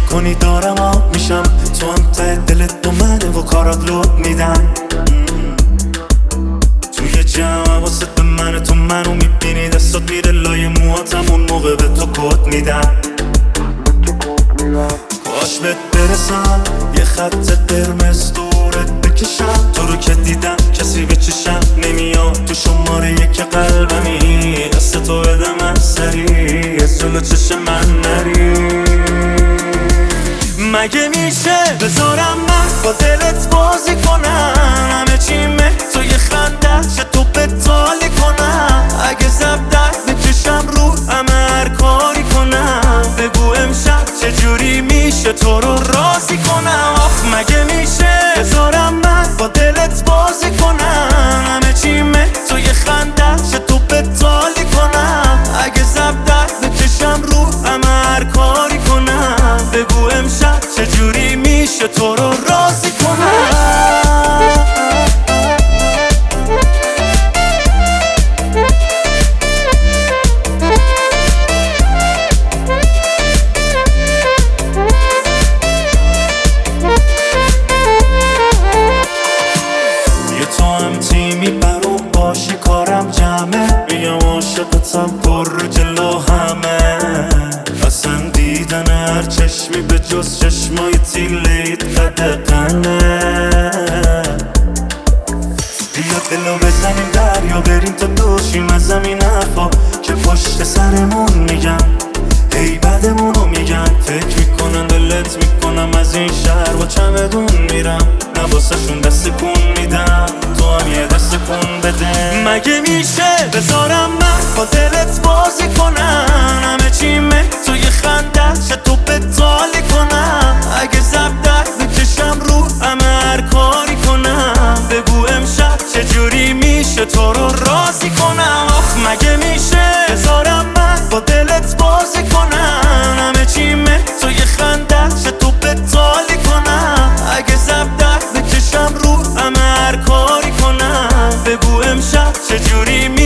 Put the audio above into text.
کنی دارم آب میشم، تو هم ته دلت با منه و کارات لود میدن. توی جمع واسه به منه، تو منو میبینی دستات میره لای موهاتم، اون موقع به تو کد میدم. کاش بهت برسم یه خط قرمز دورت بکشم، تو رو که دیدم کسی به چشم نمیاد، تو شماره یک قلبمی، دست تو بده من سریع از جلو چشم من نری. مگه میشه بذارم من با دلت بازی کنم، همه چیمه تو یه خنده چه تو بتالی کنم، اگه زب درد بکشم رو همه هر کاری کنم، بگو امشب چجوری میشه تو رو راضی کنم. آخ مگه میشه بذارم من با دلت بازی کنم، همه چیمه تو یه خنده چه تو بتالی کنم، اگه زب درد بکشم رو همه هر کاری کنم، بگو امشب چجوری میشه تو رو راضی کنم. تو هم تیمی برام باشی کارم جمعه، میگم عاشقتم پر رو جلو همه، اصلا دیدن هر چشمی به جز چشمای تیلیت قدقنه. بیا دلو بزنیم دریا بریم تا دوشیم از زمین حرفا که پشت سرمون میگم، ای بدمونو میگن، فکر میکنن دلت میکنم از این شهر با چمدون میرم، واسه شون دست کن میدم، تو هم یه دست کن بده. مگه میشه بذارم من با دلت بازی کنم، همه چیمه تو یه خنده چه تو بتالی کنم، اگه زب درد بکشم رو همه هر کاری کنم، بگو امشب چجوری میشه تو رو راضی کنم. آخ مگه میشه بذارم من با دلت بازی کنم، همه چیمه تو یه خنده چه تو بتالی کنم، اگه زب درد بکشم رو همه هر کاری کنم، بگو امشب چجوری